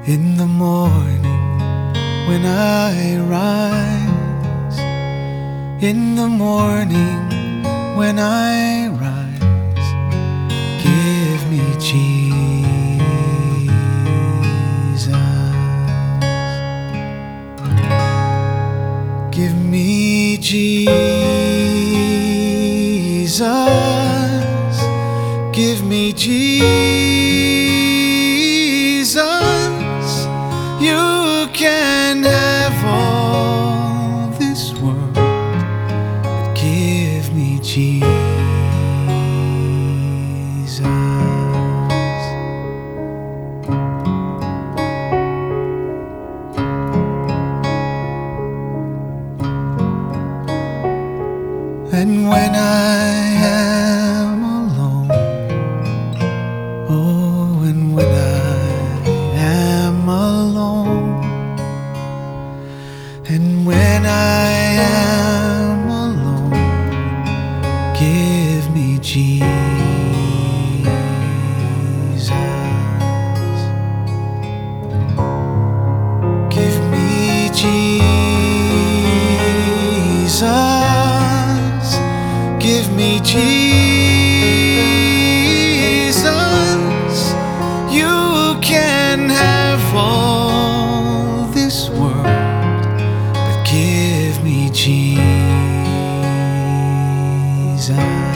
In the morning when I rise, in the morning when I rise, give me Jesus. Give me Jesus. Give me Jesus. You can have all this world, but give me Jesus. And when I am alone, oh, and when I am alone, and when I am alone, give me Jesus. Give me Jesus. Give me Jesus. You can have all this world, but give me Jesus.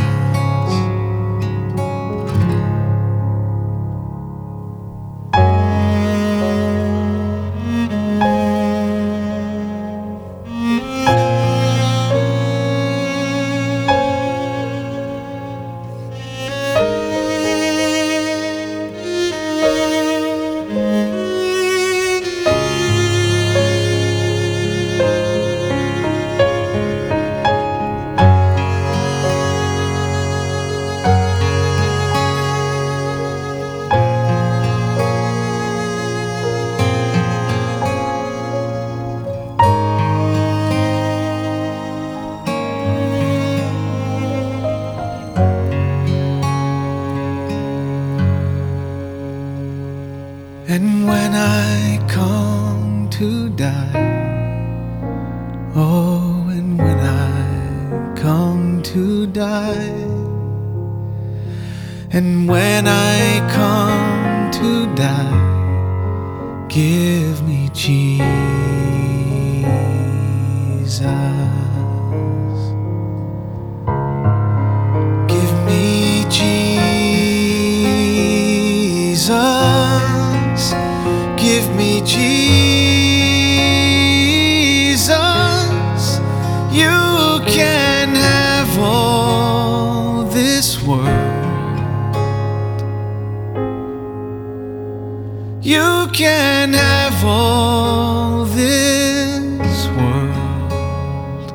And when I come to die, oh, and when I come to die, and when I come to die, give me Jesus. Give me Jesus. Give me Jesus. You can have all this world. You can have all this world.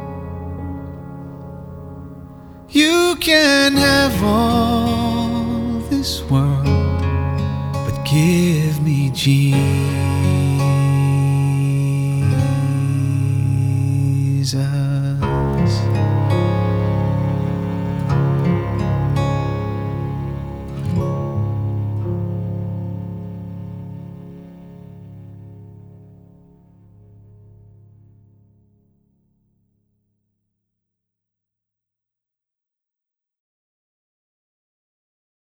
You can have all this world, but give me Jesus.